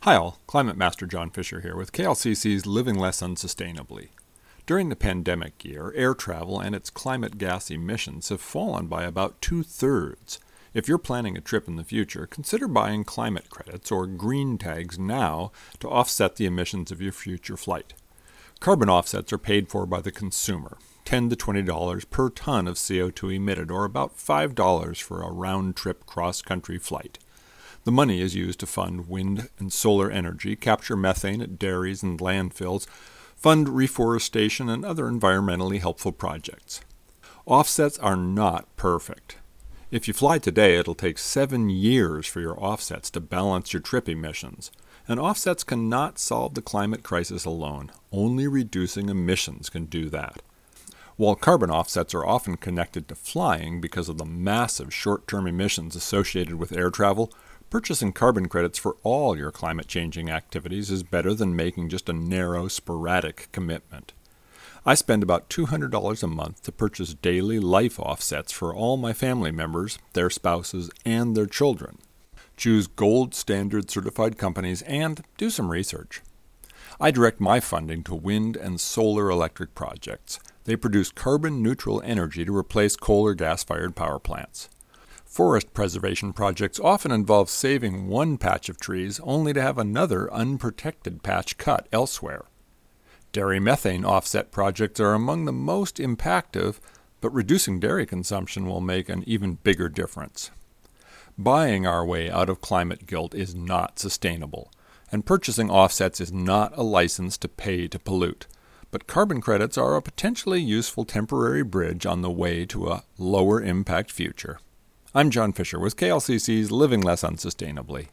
Hi all, Climate Master John Fisher here with KLCC's Living Less Unsustainably. During the pandemic year, air travel and its climate gas emissions have fallen by about 2/3. If you're planning a trip in the future, consider buying climate credits or green tags now to offset the emissions of your future flight. Carbon offsets are paid for by the consumer, $10 to $20 per ton of CO2 emitted, or about $5 for a round-trip cross-country flight. The money is used to fund wind and solar energy, capture methane at dairies and landfills, fund reforestation and other environmentally helpful projects. Offsets are not perfect. If you fly today, it'll take 7 years for your offsets to balance your trip emissions. And offsets cannot solve the climate crisis alone. Only reducing emissions can do that. While carbon offsets are often connected to flying because of the massive short-term emissions associated with air travel, purchasing carbon credits for all your climate-changing activities is better than making just a narrow, sporadic commitment. I spend about $200 a month to purchase daily life offsets for all my family members, their spouses, and their children. Choose gold standard certified companies and do some research. I direct my funding to wind and solar electric projects. They produce carbon-neutral energy to replace coal or gas-fired power plants. Forest preservation projects often involve saving one patch of trees only to have another unprotected patch cut elsewhere. Dairy methane offset projects are among the most impactful, but reducing dairy consumption will make an even bigger difference. Buying our way out of climate guilt is not sustainable, and purchasing offsets is not a license to pay to pollute. But carbon credits are a potentially useful temporary bridge on the way to a lower impact future. I'm John Fisher with KLCC's Living Less Unsustainably.